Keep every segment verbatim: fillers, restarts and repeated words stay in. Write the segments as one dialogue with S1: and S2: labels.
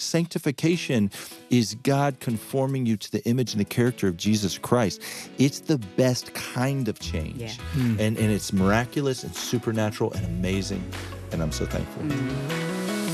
S1: Sanctification is God conforming you to the image and the character of Jesus Christ. It's the best kind of change.
S2: Yeah.
S1: Mm. And, and it's miraculous and supernatural and amazing. And I'm so thankful.
S2: Mm.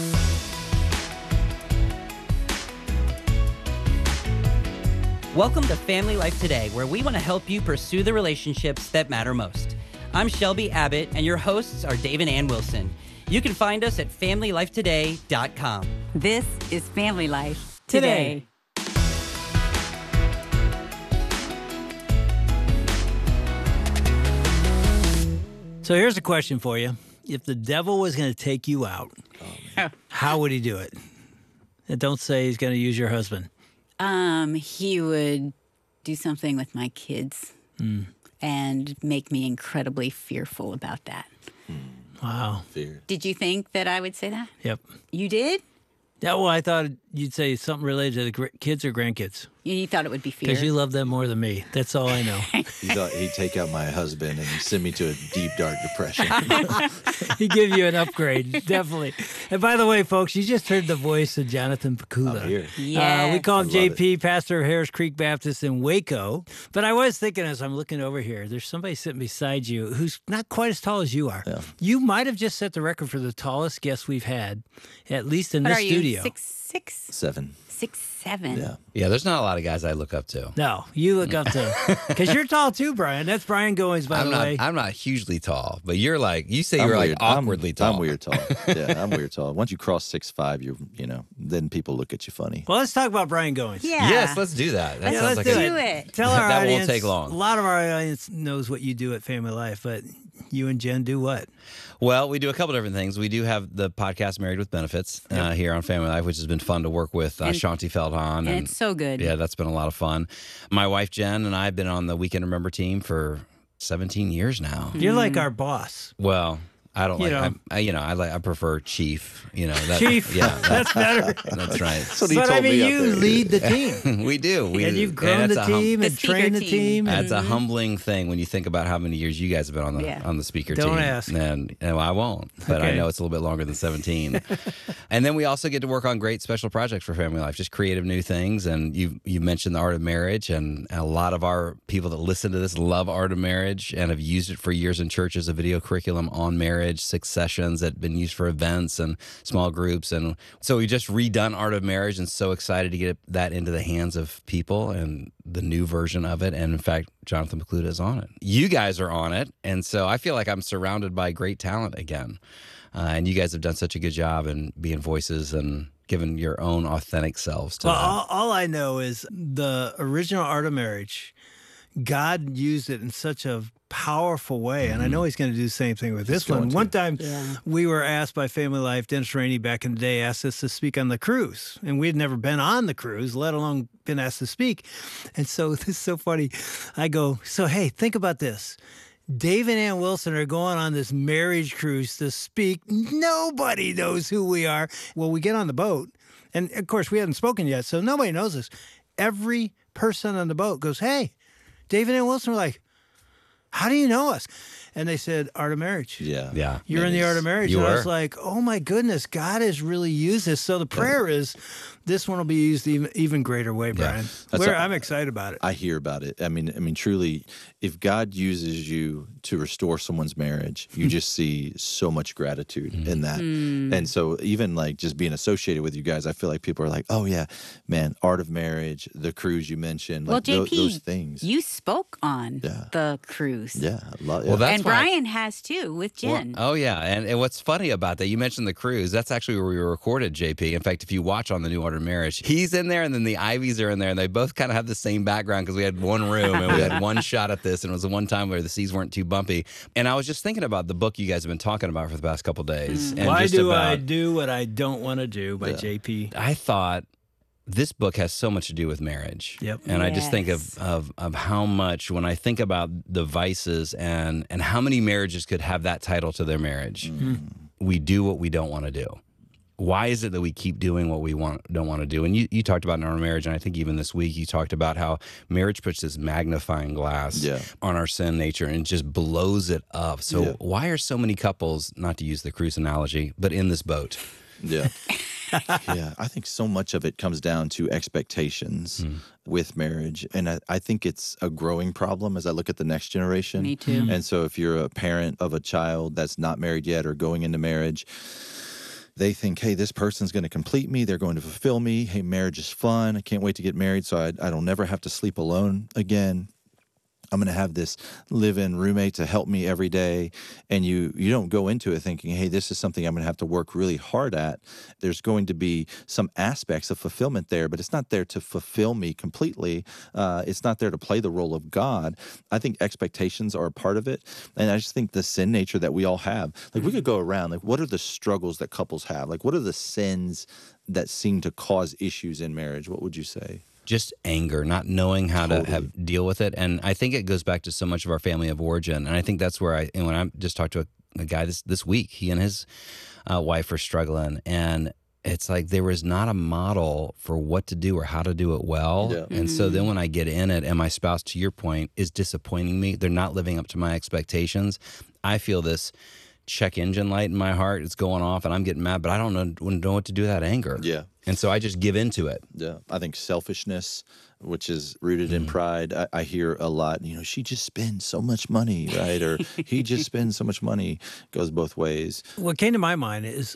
S3: Welcome to Family Life Today, where we want to help you pursue the relationships that matter most. I'm Shelby Abbott, and your hosts are Dave and Ann Wilson. You can find us at family life today dot com.
S2: This is Family Life Today.
S4: So here's a question for you. If the devil was going to take you out, oh, how would he do it? And don't say he's going to use your husband.
S2: Um, he would do something with my kids mm. and make me incredibly fearful about that.
S4: Wow.
S1: Fear.
S2: Did you think that I would say that?
S4: Yep.
S2: You did?
S4: Yeah, well, I thought you'd say something related to the gr- kids or grandkids.
S2: You thought it would be fear?
S4: Because you love them more than me. That's all I know.
S1: You thought he'd take out my husband and send me to a deep, dark depression.
S4: He'd give you an upgrade, definitely. And by the way, folks, you just heard the voice of Jonathan Pekula.
S1: I'm here.
S2: Yes.
S4: Uh, we call him
S1: I
S4: J
S1: love
S4: P, pastor of Harris Creek Baptist in Waco. But I was thinking as I'm looking over here, there's somebody sitting beside you who's not quite as tall as you are.
S1: Yeah.
S4: You might have just set the record for the tallest guest we've had, at least in
S2: What
S4: this
S2: are you,
S4: studio.
S2: Six, six?
S1: Seven.
S2: Six, seven.
S1: Yeah.
S5: Yeah, there's not a lot of guys I look up to.
S4: No, you look up to, because you're tall too, Brian. That's Brian Goings, by
S5: I'm
S4: the
S5: not.
S4: way.
S5: I'm not hugely tall, but you're like you say
S1: I'm
S5: you're
S1: weird.
S5: like awkwardly
S1: I'm,
S5: tall.
S1: I'm weird tall. Yeah, I'm weird tall. Once you cross six five, you're you know, then people look at you funny.
S4: Well, let's talk about Brian Goings.
S2: Yeah.
S5: Yes, let's do that. That
S2: Let's
S5: sounds
S4: let's
S5: like
S4: do
S5: a,
S2: do it.
S4: Tell our
S5: That won't
S4: audience.
S5: take long.
S4: A lot of our audience knows what you do at Family Life, but you and Jen do what?
S5: Well, we do a couple different things. We do have the podcast Married with Benefits uh, here on Family Life, which has been fun to work with uh,
S2: And-
S5: Shanti Feldhahn.
S2: And, it's so good.
S5: Yeah, that's been a lot of fun. My wife, Jen, and I have been on the Weekend Remember team for seventeen years now.
S4: You're like our boss.
S5: Well, I don't
S4: You
S5: like,
S4: know.
S5: I, I, you know, I like, I prefer Chief, you know. That,
S4: Chief.
S5: Yeah,
S4: That's better.
S5: that's right.
S1: That's what he
S4: But
S1: told
S4: I mean,
S1: me out
S4: you
S1: there.
S4: lead the team.
S5: we do. We,
S4: and you've grown
S5: and
S4: the
S5: it's a hum-
S4: team
S2: The
S4: and
S2: speaker
S4: trained the
S2: team.
S4: team.
S5: That's
S4: and-
S5: a humbling thing when you think about how many years you guys have been on the
S2: Yeah.
S5: on the speaker
S4: Don't
S5: team.
S4: ask.
S5: And, and I won't, but I
S4: Okay.
S5: know it's a little bit longer than seventeen. And then we also get to work on great special projects for Family Life, just creative new things. And you you mentioned the Art of Marriage, and a lot of our people that listen to this love Art of Marriage and have used it for years in churches, a video curriculum on marriage, six sessions that have been used for events and small groups. And so we just redone Art of Marriage and so excited to get that into the hands of people and the new version of it. And in fact, Jonathan Pekula is on it. You guys are on it. And so I feel like I'm surrounded by great talent again. Uh, and you guys have done such a good job in being voices and giving your own authentic selves to
S4: Well,
S5: that.
S4: all, all I know is the original Art of Marriage, God used it in such a powerful way. And I know he's going to do the same thing with this
S1: going
S4: one.
S1: to.
S4: One time
S2: Yeah.
S4: we were asked by Family Life, Dennis Rainey back in the day asked us to speak on the cruise. And we had never been on the cruise, let alone been asked to speak. And so this is so funny. I go, so hey, think about this. Dave and Ann Wilson are going on this marriage cruise to speak. Nobody knows who we are. Well, we get on the boat. And of course, we hadn't spoken yet, so nobody knows us. Every person on the boat goes, hey, Dave and Ann Wilson. We're like, how do you know us? And they said, Art of Marriage.
S1: Yeah.
S5: Yeah.
S4: You're in the Art of Marriage.
S5: You
S4: and I
S5: were.
S4: was like, oh my goodness, God has really used this. So the prayer is this one will be used even even greater way, Brian.
S1: That's
S4: Where
S1: a-
S4: I'm excited about it.
S1: I hear about it. I mean, I mean, truly, if God uses you to restore someone's marriage, you just see so much gratitude in that. And so, even like just being associated with you guys, I feel like people are like, "Oh yeah, man, Art of Marriage, the cruise you mentioned,
S2: Well,
S1: like tho-
S2: J P,
S1: those things."
S2: you spoke on
S1: Yeah.
S2: the cruise.
S1: yeah, a lot,
S5: Well,
S1: yeah.
S5: that's
S2: and
S5: why-
S2: Brian has too with
S5: Well,
S2: Jen.
S5: oh, yeah. And, and what's funny about that, you mentioned the cruise. That's actually where we were recorded, J P. In fact, if you watch on the New Art of Marriage, he's in there and then the Ivies are in there. And they both kind of have the same background because we had one room and we had one shot at this. And it was the one time where the seas weren't too bumpy. And I was just thinking about the book you guys have been talking about for the past couple days. And
S4: Why
S5: just
S4: do
S5: about,
S4: I do what I don't want to do by J P?
S5: I thought this book has so much to do with marriage.
S4: Yep.
S5: And I just think
S2: Yes.
S5: of, of of how much, when I think about the vices and, and how many marriages could have that title to their marriage, we do what we don't want to do. Why is it that we keep doing what we want don't want to do? And you, you talked about in our marriage, and I think even this week you talked about how marriage puts this magnifying glass
S1: Yeah.
S5: on our sin nature and just blows it up. So
S1: Yeah.
S5: why are so many couples, not to use the cruise analogy, but in this boat?
S1: yeah. Yeah, I think so much of it comes down to expectations
S5: Mm.
S1: with marriage. And I, I think it's a growing problem as I look at the next generation.
S2: Me too.
S1: And so if you're a parent of a child that's not married yet or going into marriage, they think, hey, this person's going to complete me. They're going to fulfill me. Hey, marriage is fun. I can't wait to get married so I, I don't never have to sleep alone again. I'm going to have this live-in roommate to help me every day. And you you don't go into it thinking, hey, this is something I'm going to have to work really hard at. There's going to be some aspects of fulfillment there, but it's not there to fulfill me completely. Uh, it's not there to play the role of God. I think expectations are a part of it. And I just think the sin nature that we all have, like we could go around, like what are the struggles that couples have? Like what are the sins that seem to cause issues in marriage? What would you say?
S5: Just anger, not knowing how
S1: Totally.
S5: to have deal with it. And I think it goes back to so much of our family of origin. And I think that's where I, and when I just talked to a, a guy this, this week, he and his uh, wife are struggling. And it's like there was not a model for what to do or how to do it well.
S1: Yeah.
S5: And so then when I get in it and my spouse, to your point, is disappointing me, they're not living up to my expectations, I feel this check engine light in my heart. It's going off and I'm getting mad, but I don't know, know what to do with that anger.
S1: Yeah.
S5: And so I just give into it.
S1: Yeah, I think selfishness, which is rooted in pride, I, I hear a lot, you know, she just spends so much money, right? Or he just spends so much money, goes both ways.
S4: What came to my mind is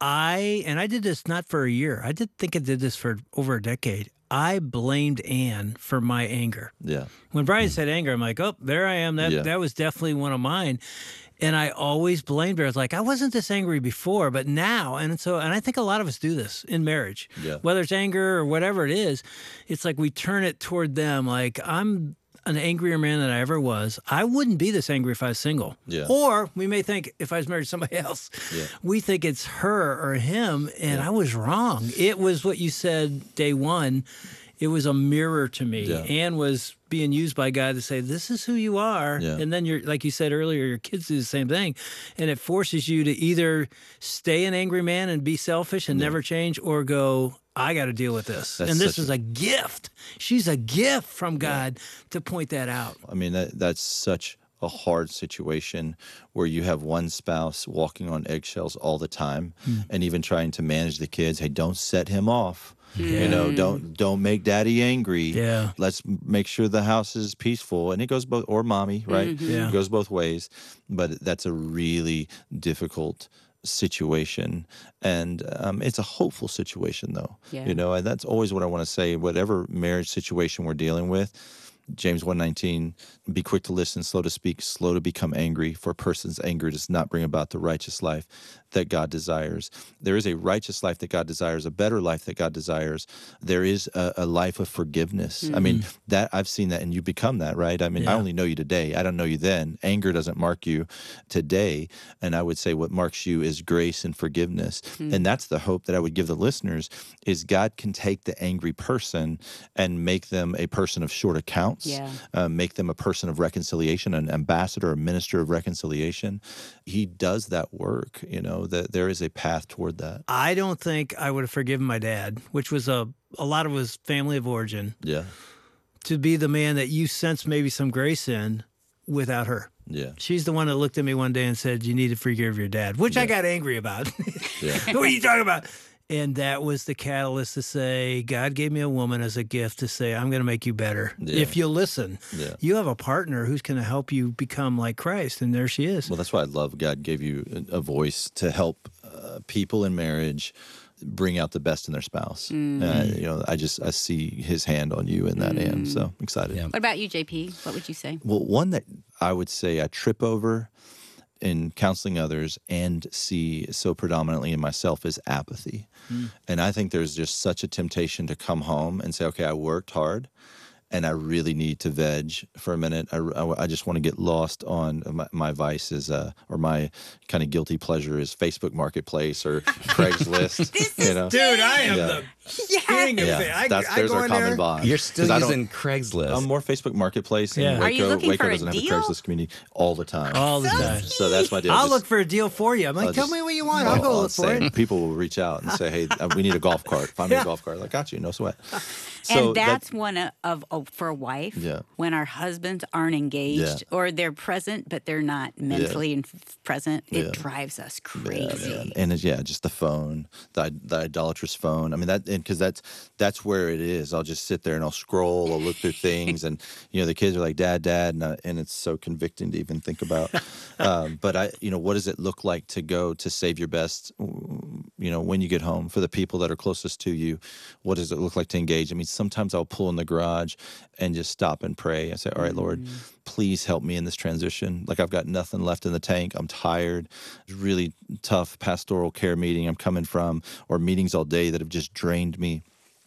S4: I, and I did this not for a year. I did think I did this for over a decade. I blamed Ann for my anger.
S1: Yeah.
S4: When Brian said anger, I'm like, oh, there I am. That
S1: Yeah.
S4: that was definitely one of mine. And I always blamed her. I was like, I wasn't this angry before, but now. And so, and I think a lot of us do this in marriage,
S1: Yeah.
S4: whether it's anger or whatever it is. It's like we turn it toward them. Like, I'm an angrier man than I ever was. I wouldn't be this angry if I was single.
S1: Yeah.
S4: Or we may think if I was married to somebody else,
S1: Yeah.
S4: we think it's her or him. And I was wrong. It was what you said day one. It was a mirror to me.
S1: Yeah.
S4: Ann was being used by God to say, this is who you are.
S1: Yeah.
S4: And then you're, like you said earlier, your kids do the same thing. And it forces you to either stay an angry man and be selfish and never change, or go, I got to deal with this.
S1: That's
S4: and this
S1: such
S4: is a gift. She's a gift from God to point that out.
S1: I mean, that that's such a hard situation where you have one spouse walking on eggshells all the time and even trying to manage the kids. Hey, don't set him off. You know, don't don't make daddy angry.
S4: Yeah.
S1: Let's make sure the house is peaceful. And it goes both, or mommy, right?
S4: Yeah.
S1: It goes both ways. But that's a really difficult situation. And um, it's a hopeful situation, though.
S2: Yeah.
S1: You know, and that's always what I want to say. Whatever marriage situation we're dealing with, James one nineteen, be quick to listen, slow to speak, slow to become angry, for a person's anger does not bring about the righteous life that God desires. There is a righteous life that God desires, a better life that God desires. There is a, a life of forgiveness. I mean, that I've seen that, and you become that, right? I mean, I
S4: Yeah.
S1: only know you today. I don't know you then. Anger doesn't mark you today. And I would say what marks you is grace and forgiveness. And that's the hope that I would give the listeners, is God can take the angry person and make them a person of short accounts,
S2: Yeah.
S1: uh, make them a person of reconciliation, an ambassador, a minister of reconciliation. He does that work, you know, that there is a path toward that.
S4: I don't think I would have forgiven my dad, which was a, a lot of his family of origin,
S1: Yeah.
S4: to be the man that you sense maybe some grace in without her.
S1: Yeah.
S4: She's the one that looked at me one day and said, you need to forgive your dad, which I got angry about.
S1: Yeah.
S4: What are you talking about? And that was the catalyst to say, God gave me a woman as a gift to say, I'm going to make you better
S1: Yeah.
S4: if you'll listen.
S1: Yeah.
S4: You have a partner who's going to help you become like Christ. And there she is.
S1: Well, that's why I love God gave you a a voice to help uh, people in marriage bring out the best in their spouse. Uh, you know, I just I see His hand on you in that, and so I'm excited.
S5: Yeah.
S2: What about you, J P? What would you say?
S1: Well, one that I would say I trip over in counseling others and see so predominantly in myself is apathy. And I think there's just such a temptation to come home and say, okay, I worked hard and I really need to veg for a minute. I, I, I just want to get lost on my, my vice is, uh, or my kind of guilty pleasure is Facebook Marketplace or Craigslist. You know?
S4: Dude, I am
S1: Yeah.
S4: the Hearing
S2: Yes.
S4: everything.
S1: Yeah,
S4: I,
S1: that's
S4: I
S1: there's
S4: go
S1: our
S4: in
S1: common
S4: there.
S1: bond.
S5: You're still
S1: 'Cause I don't-
S5: using Craigslist.
S1: I'm more Facebook Marketplace, and
S4: Yeah.
S1: Waco,
S2: Are you looking
S1: Waco
S2: for a
S1: doesn't have a
S2: deal?
S1: Craigslist community all the time.
S4: All the time.
S1: So that's my deal.
S4: I'll
S1: Just-
S4: look for a deal for you. I'm like,
S1: I'll
S4: tell
S1: just-
S4: me what you want. I'll go
S1: I'll
S4: look for
S1: say,
S4: it.
S1: People will reach out and say, "Hey, uh, we need a golf cart. Find me
S4: Yeah.
S1: a golf cart." Like, got you, no sweat. So
S2: and
S1: that-
S2: that's one of, of oh, for a wife.
S1: Yeah.
S2: When our husbands aren't engaged
S1: Yeah.
S2: or they're present but they're not mentally and f- present,
S1: Yeah.
S2: it drives us
S1: Yeah,
S2: crazy.
S1: man. And it's, yeah, just the phone, the the idolatrous phone. I mean that, and because that's that's where it is. I'll just sit there and I'll scroll, I'll look through things, and you know the kids are like, "Dad, Dad," and, I, and it's so convicting to even think about. um, but I, you know, what does it look like to go to save your best? You know, when you get home for the people that are closest to you, what does it look like to engage? I mean, sometimes I'll pull in the garage and just stop and pray. I say, "All right, Lord, please help me in this transition. Like I've got nothing left in the tank. I'm tired. It's really tough pastoral care meeting I'm coming from, or meetings all day that have just drained me.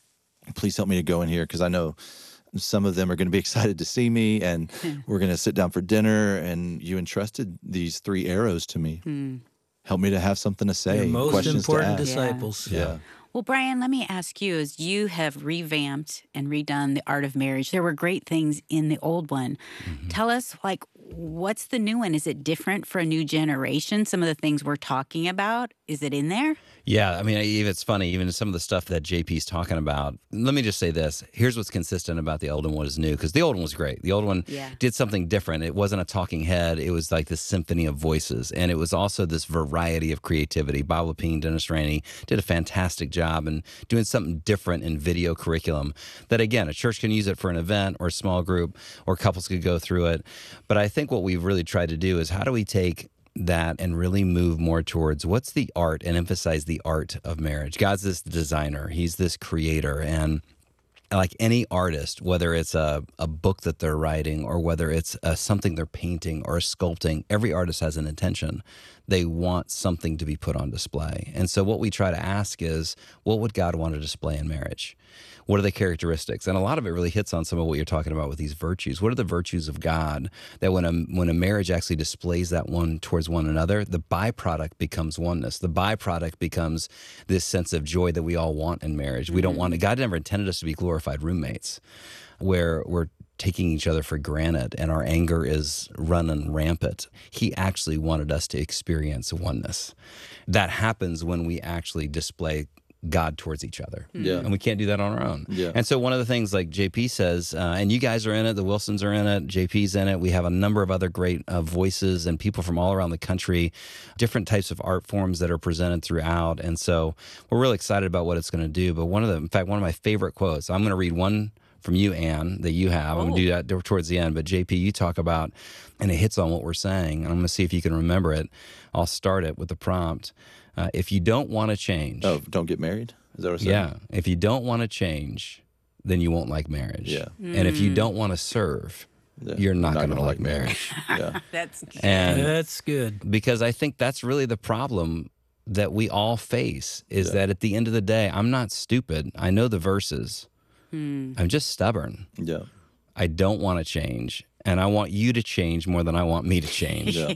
S1: Please help me to go in here because I know some of them are going to be excited to see me, and we're going to sit down for dinner. And you entrusted these three arrows to me. Help me to have something to say.
S4: Your most
S1: questions
S4: important
S1: to ask.
S4: disciples.
S1: Yeah.
S2: Well, Brian, let me ask you, as you have revamped and redone the Art of Marriage, there were great things in the old one. Tell us, like, what's the new one? Is it different for a new generation? Some of the things we're talking about, is it in there?
S5: Yeah, I mean, even it's funny, even some of the stuff that J P's talking about. Let me just say this. Here's what's consistent about the old one, what is new, because the old one was great. The old one
S2: Yeah.
S5: did something different. It wasn't a talking head. It was like this symphony of voices, and it was also this variety of creativity. Bob Lepine, Dennis Rainey did a fantastic job in doing something different in video curriculum that, again, a church can use it for an event or a small group, or couples could go through it. But I think what we've really tried to do is how do we take that and really move more towards what's the art and emphasize the art of marriage. God's this designer. He's this creator. And like any artist, whether it's a, a book that they're writing or whether it's a, something they're painting or sculpting, every artist has an intention. They want something to be put on display. And so what we try to ask is, what would God want to display in marriage? What are the characteristics? And a lot of it really hits on some of what you're talking about with these virtues. What are the virtues of God that when a, when a marriage actually displays that one towards one another, the byproduct becomes oneness. The byproduct becomes this sense of joy that we all want in marriage. We don't want to, God never intended us to be glorified roommates where we're taking each other for granted and our anger is running rampant. He actually wanted us to experience oneness. That happens when we actually display God towards each other.
S1: Yeah.
S5: And we can't do that on our own.
S1: Yeah.
S5: And so one of the things like J P says, uh, and you guys are in it, the Wilsons are in it, J P's in it. We have a number of other great uh, voices and people from all around the country, different types of art forms that are presented throughout. And so we're really excited about what it's going to do. But one of the, in fact, one of my favorite quotes, I'm going to read one from you, Ann, that you have. I'm going to do that towards the end. But J P, you talk about, and it hits on what we're saying. And I'm going to see if you can remember it. I'll start it with the prompt. Uh, if you don't want to change.
S1: Oh, don't get married? Is that what it said?
S5: Yeah. If you don't want to change, then you won't like marriage.
S1: Yeah.
S5: And if you don't want to serve,
S1: Yeah.
S5: you're not,
S1: Not
S5: going to
S1: gonna
S5: like
S1: like
S5: marriage.
S1: Yeah.
S2: That's
S5: And
S4: That's good.
S5: because I think that's really the problem that we all face is
S1: Yeah.
S5: that at the end of the day, I'm not stupid. I know the verses. I'm just stubborn.
S1: Yeah.
S5: I don't want to change. And I want you to change more than I want me to change.
S1: Yeah.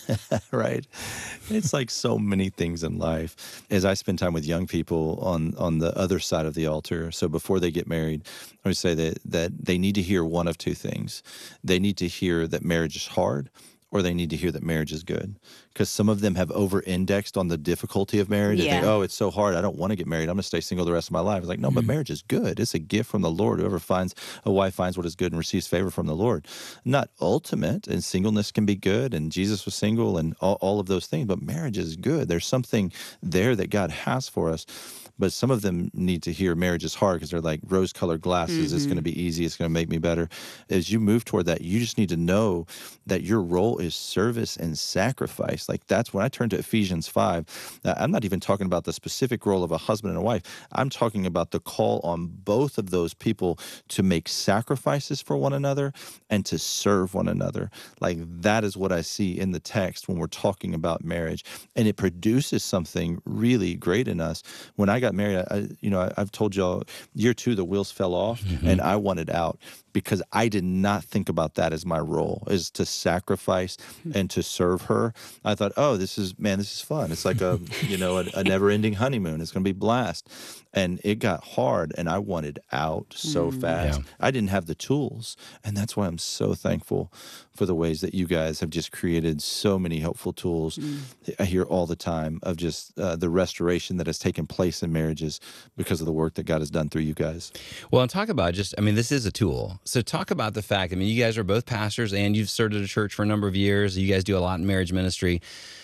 S1: Right. It's like so many things in life. As I spend time with young people on on the other side of the altar, so before they get married, I would say that that they need to hear one of two things. They need to hear that marriage is hard, or they need to hear that marriage is good. Because some of them have over-indexed on the difficulty of marriage. They think,
S2: Yeah.
S1: oh, it's so hard. I don't want to get married. I'm going to stay single the rest of my life. It's like, no, but marriage is good. It's a gift from the Lord. Whoever finds a wife finds what is good and receives favor from the Lord. Not ultimate, and singleness can be good, and Jesus was single, and all, all of those things, but marriage is good. There's something there that God has for us. But some of them need to hear marriage is hard because they're like rose-colored glasses.
S2: Mm-hmm.
S1: It's going to be easy. It's going to make me better. As you move toward that, you just need to know that your role is service and sacrifice. Like that's when I turn to Ephesians five. uh, I'm not even talking about the specific role of a husband and a wife. I'm talking about the call on both of those people to make sacrifices for one another and to serve one another. Like that is what I see in the text when we're talking about marriage. And it produces something really great in us. When I got married, I, you know, I, I've told y'all, year two, the wheels fell off and I wanted out because I did not think about that as my role, is to sacrifice and to serve her. I thought, oh, this is, man, this is fun. It's like a, you know, a, a never-ending honeymoon. It's going to be blast. And it got hard, and I wanted out so fast.
S5: Yeah.
S1: I didn't have the tools, and that's why I'm so thankful for the ways that you guys have just created so many helpful tools. Mm. I hear all the time of just uh, the restoration that has taken place in marriages because of the work that God has done through you guys.
S5: Well, and talk about just, I mean, this is a tool. So talk about the fact, I mean, you guys are both pastors and you've served at a church for a number of years. You guys do a lot in marriage ministry.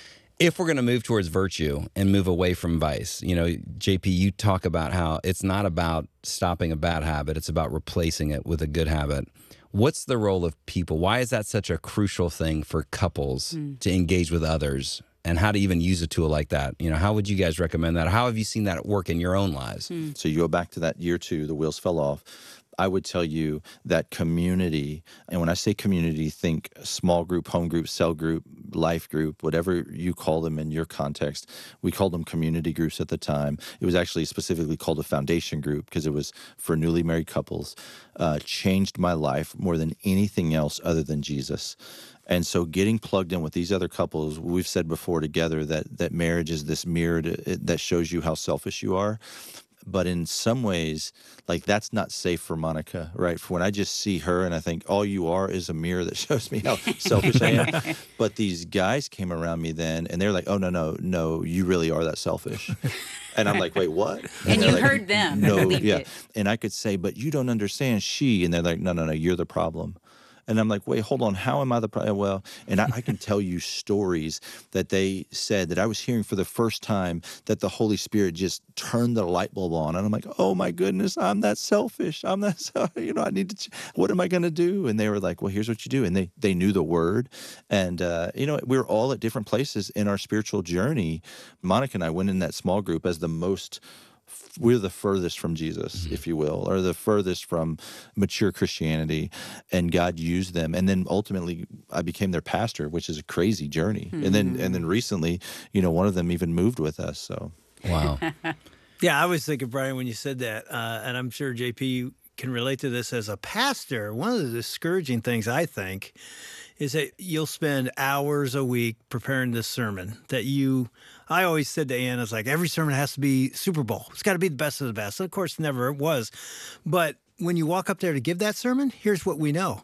S5: If we're going to move towards virtue and move away from vice, you know, J P, you talk about how it's not about stopping a bad habit. It's about replacing it with a good habit. What's the role of people? Why is that such a crucial thing for couples mm. to engage with others, and how to even use a tool like that? You know, how would you guys recommend that? How have you seen that work in your own lives?
S2: Mm.
S1: So you go back to that year two, the wheels fell off. I would tell you that community, and when I say community, think small group, home group, cell group, life group, whatever you call them in your context. We called them community groups at the time. It was actually specifically called a foundation group because it was for newly married couples. Uh, changed my life more than anything else other than Jesus. And so getting plugged in with these other couples, we've said before together that that marriage is this mirror to, that shows you how selfish you are. But in some ways, like, that's not safe for Monica, right? For when I just see her and I think all you are is a mirror that shows me how selfish I am. But these guys came around me then and they're like, oh, no, no, no, you really are that selfish. And I'm like, wait, what? And,
S2: and you
S1: like,
S2: heard them.
S1: No, yeah.
S2: It.
S1: And I could say, but you don't understand she. And they're like, no, no, no, you're the problem. And I'm like, wait, hold on. How am I the problem? Well, and I, I can tell you stories that they said that I was hearing for the first time that the Holy Spirit just turned the light bulb on. And I'm like, oh, my goodness, I'm that selfish. I'm that, so, you know, I need to, what am I going to do? And they were like, well, here's what you do. And they, they knew the word. And, uh, you know, we were all at different places in our spiritual journey. Monica and I went in that small group as the most we're the furthest from Jesus, mm-hmm. if you will, or the furthest from mature Christianity, and God used them. And then ultimately I became their pastor, which is a crazy journey. Mm-hmm. And then and then recently, you know, one of them even moved with us. So
S5: wow.
S4: Yeah, I was thinking, Brian, when you said that, uh, and I'm sure J P can relate to this as a pastor, one of the discouraging things I think is that you'll spend hours a week preparing this sermon that you, I always said to Ann, it's like every sermon has to be Super Bowl. It's got to be the best of the best. Of course, never was. But when you walk up there to give that sermon, here's what we know.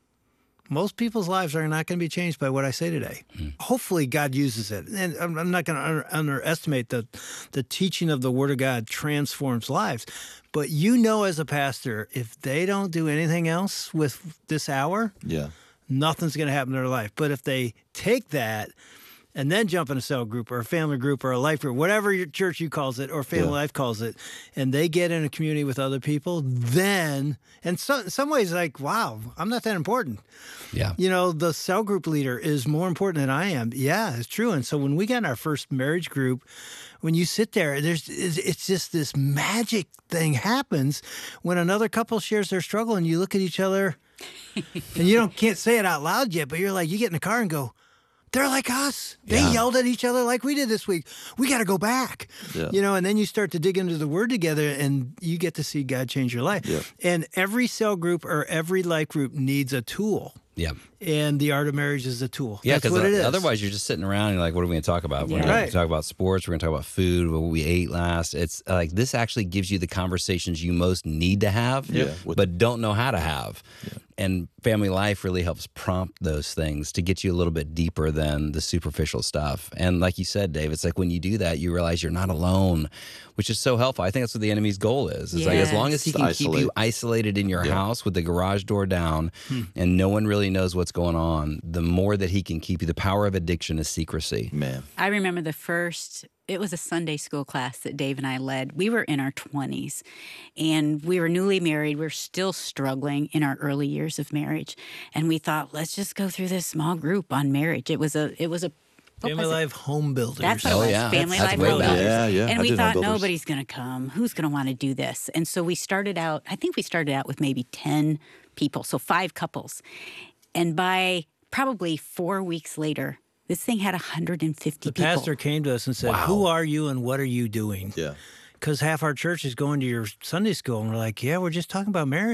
S4: Most people's lives are not going to be changed by what I say today. Mm-hmm. Hopefully God uses it. And I'm, I'm not going to under, underestimate the, the teaching of the Word of God transforms lives. But you know as a pastor, if they don't do anything else with this hour,
S1: yeah,
S4: nothing's going to happen in their life. But if they take that and then jump in a cell group or a family group or a life group, whatever your church you calls it or family yeah. life calls it, and they get in a community with other people, then, and so, in some ways, like, wow, I'm not that important.
S5: Yeah.
S4: You know, the cell group leader is more important than I am. Yeah, it's true. And so when we got in our first marriage group, when you sit there, there's it's just this magic thing happens when another couple shares their struggle and you look at each other and you don't can't say it out loud yet, but you're like, you get in the car and go, they're like us. They yeah. yelled at each other like we did this week. We got to go back. Yeah. You know, and then you start to dig into the Word together and you get to see God change your life.
S1: Yeah.
S4: And every cell group or every life group needs a tool.
S5: Yeah.
S4: And the art of marriage is a tool.
S5: Yeah,
S4: because uh,
S5: otherwise you're just sitting around and you're like, what are we going to talk about?
S2: Yeah.
S5: We're going
S4: right.
S5: to talk about sports. We're going to talk about food, what we ate last. It's uh, like this actually gives you the conversations you most need to have,
S1: yeah.
S5: but don't know how to have.
S1: Yeah.
S5: And family life really helps prompt those things to get you a little bit deeper than the superficial stuff. And like you said, Dave, it's like when you do that, you realize you're not alone, which is so helpful. I think that's what the enemy's goal is. It's
S2: yes.
S5: like as long as he can
S1: Isolate.
S5: keep you isolated in your
S1: yeah.
S5: house with the garage door down
S4: hmm.
S5: and no one really knows what's going on, the more that he can keep you. The power of addiction is secrecy.
S1: Man.
S2: I remember the first, it was a Sunday school class that Dave and I led. We were in our twenties and we were newly married. We were still struggling in our early years of marriage. And we thought, let's just go through this small group on marriage. It was a, it was a,
S4: Family Life Home Builders.
S2: That's what
S5: Oh,
S2: it was,
S5: yeah.
S2: Family
S5: That's-
S2: Life
S5: that's way
S2: Home
S5: back.
S2: Builders.
S1: Yeah, yeah.
S2: And
S1: I
S2: we
S1: did Home
S2: thought
S1: Builders.
S2: nobody's going to come. Who's going to want to do this? And so we started out, I think we started out with maybe ten people, so five couples. And by probably four weeks later, this thing had one hundred fifty
S4: The
S2: people.
S4: pastor came to us and said,
S5: Wow.
S4: who are you and what are you doing?
S1: Yeah.
S4: Because half our church is going to your Sunday school. And we're like, yeah, we're just talking about marriage.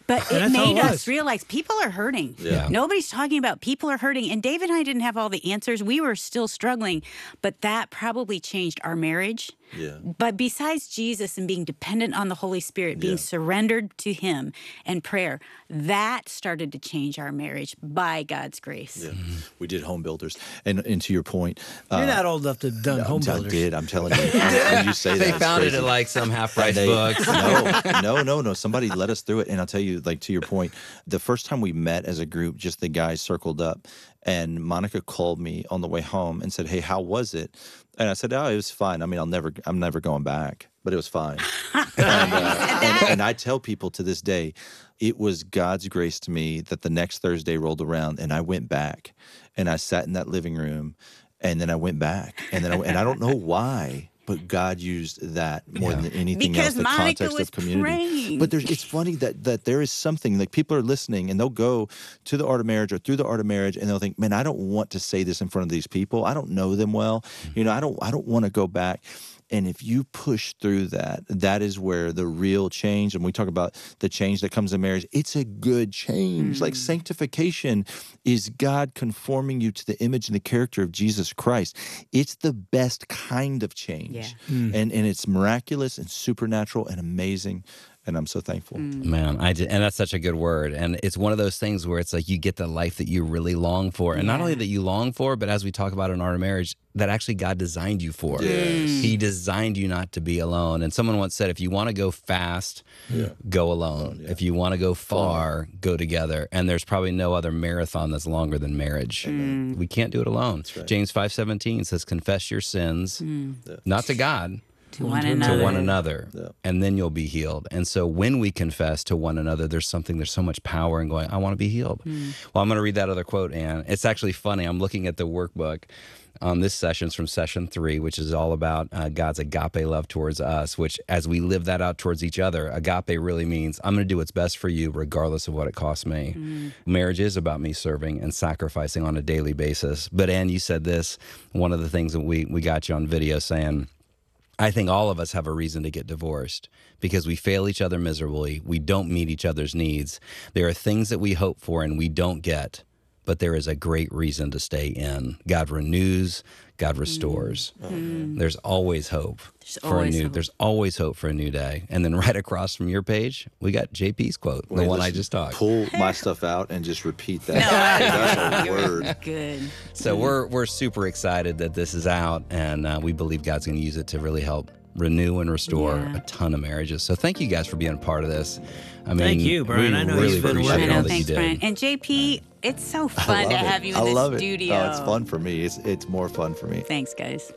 S2: But it
S4: that's how
S2: made
S4: it
S2: us
S4: was.
S2: realize people are hurting.
S1: Yeah.
S2: Nobody's talking about people are hurting. And Dave and I didn't have all the answers. We were still struggling. But that probably changed our marriage.
S1: Yeah.
S2: But besides Jesus and being dependent on the Holy Spirit, being
S1: Yeah.
S2: surrendered to Him and prayer, that started to change our marriage by God's grace.
S1: Yeah. We did home builders. And, and to your point, uh,
S4: You're not old enough to have done home
S1: I
S4: builders.
S1: did. I'm telling you. When you say
S5: They
S1: that, it's
S5: found it
S1: crazy.
S5: at like some half price
S1: They-
S5: books.
S1: No, no, no, no. Somebody led us through it. And I'll tell you, like, to your point, the first time we met as a group, just the guys circled up, and Monica called me on the way home and said, "Hey, how was it?" And I said, "Oh, it was fine. I mean, I'll never, I'm never going back, but it was fine." and, uh, and, and I tell people to this day, it was God's grace to me that the next Thursday rolled around and I went back and I sat in that living room and then I went back and then I, and I don't know why. But God used that more than anything
S2: Because
S1: else, the
S2: Monica
S1: context
S2: was
S1: of community.
S2: praying.
S1: But there's, it's funny that that there is something, like people are listening and they'll go to the Art of Marriage or through the Art of Marriage and they'll think, man, I don't want to say this in front of these people. I don't know them well. You know, I don't I don't want to go back. And if you push through that, that is where the real change, and we talk about the change that comes in marriage, it's a good change. Mm. Like sanctification is God conforming you to the image and the character of Jesus Christ. It's the best kind of change.
S2: Yeah.
S1: Mm. And, and it's miraculous and supernatural and amazing. And I'm so thankful.
S2: Mm.
S5: Man, I did, and that's such a good word. And it's one of those things where it's like you get the life that you really long for. And
S2: Yeah.
S5: not only that you long for, but as we talk about in Art of Marriage, that actually God designed you for.
S1: Yes.
S5: He designed you not to be alone. And someone once said, if you want to go fast,
S1: Yeah.
S5: go alone.
S1: Yeah.
S5: If you want to go far, go together. And there's probably no other marathon that's longer than marriage.
S2: Mm.
S5: We can't do it alone.
S1: right.
S5: James five seventeen says, confess your sins,
S2: Mm.
S5: not to God,
S2: To one
S4: to
S2: another.
S5: to one another,
S1: Yeah.
S5: and then you'll be healed. And so when we confess to one another, there's something, there's so much power in going, I want to be healed.
S2: Mm.
S5: Well, I'm going to read that other quote, Ann. It's actually funny. I'm looking at the workbook on this session's from session three, which is all about uh, God's agape love towards us, which as we live that out towards each other, agape really means I'm going to do what's best for you regardless of what it costs me.
S2: Mm.
S5: Marriage is about me serving and sacrificing on a daily basis. But Ann, you said this, one of the things that we, we got you on video saying, I think all of us have a reason to get divorced because we fail each other miserably. We don't meet each other's needs. There are things that we hope for and we don't get, but there is a great reason to stay in. God renews, God restores.
S2: Mm.
S5: There's always hope
S2: There's
S5: for a
S2: always
S5: new.
S2: hope.
S5: There's always hope for a new day. And then right across from your page, we got J P's quote, the
S1: Wait,
S5: one I
S1: let's
S5: just talked.
S1: Pull my stuff out and just repeat that.
S2: No,
S1: That's a
S2: you're
S1: word.
S2: good.
S5: So we're we're super excited that this is out, and uh, we believe God's going to use it to really help renew and restore
S2: Yeah.
S5: a ton of marriages. So thank you guys for being a part of this. I mean,
S4: Thank you, Brian.
S5: we
S4: I know
S5: really
S4: he's been
S5: appreciate
S4: working
S2: I
S5: all
S2: know,
S5: that
S2: thanks,
S5: you did.
S2: Brian. And J P, it's so
S1: I
S2: fun
S1: love
S2: to
S1: it.
S2: have you in
S1: I
S2: the
S1: love
S2: studio.
S1: it. Oh, it's fun for me. It's it's more fun for me.
S2: Thanks, guys.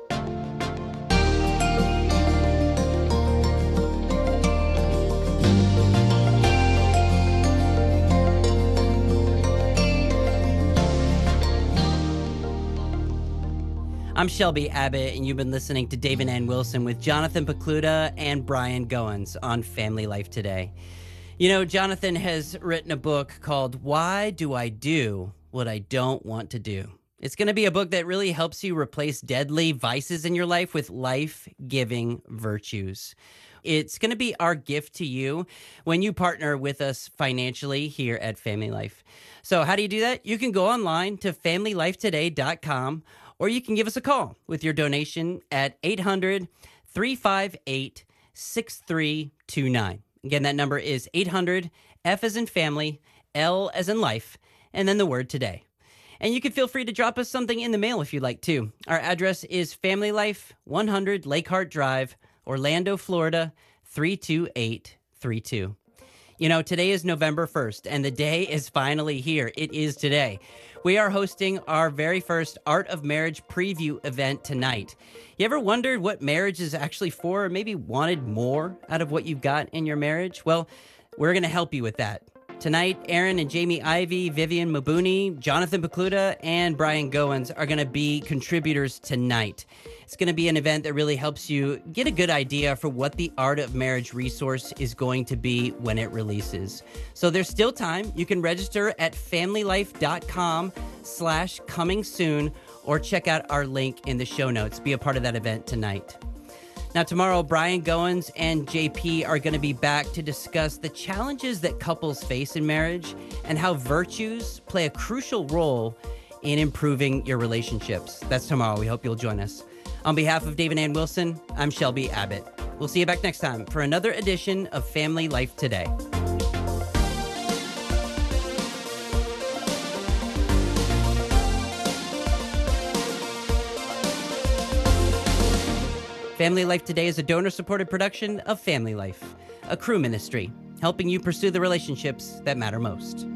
S3: I'm Shelby Abbott, and you've been listening to Dave and Ann Wilson with Jonathan Pokluda and Brian Goins on Family Life Today. You know, Jonathan has written a book called Why Do I Do What I Don't Want to Do? It's going to be a book that really helps you replace deadly vices in your life with life-giving virtues. It's going to be our gift to you when you partner with us financially here at Family Life. So how do you do that? You can go online to family life today dot com, or you can give us a call with your donation at eight hundred, three five eight, six three two nine. Again, that number is eight hundred, F as in family, L as in life, and then the word today. And you can feel free to drop us something in the mail if you'd like to. Our address is Family Life, one hundred Lake Hart Drive, Orlando, Florida, three two eight three two. You know, today is November first, and the day is finally here. It is today. We are hosting our very first Art of Marriage preview event tonight. You ever wondered what marriage is actually for, or maybe wanted more out of what you've got in your marriage? Well, we're going to help you with that. Tonight, Aaron and Jamie Ivey, Vivian Mabuni, Jonathan Pokluda, and Brian Goins are going to be contributors tonight. It's going to be an event that really helps you get a good idea for what the Art of Marriage resource is going to be when it releases. So there's still time. You can register at familylife.com slash coming soon, or check out our link in the show notes. Be a part of that event tonight. Now, tomorrow, Brian Goins and J P are going to be back to discuss the challenges that couples face in marriage and how virtues play a crucial role in improving your relationships. That's tomorrow. We hope you'll join us. On behalf of David Ann Wilson, I'm Shelby Abbott. We'll see you back next time for another edition of Family Life Today. Family Life Today is a donor-supported production of Family Life, a Cru ministry, helping you pursue the relationships that matter most.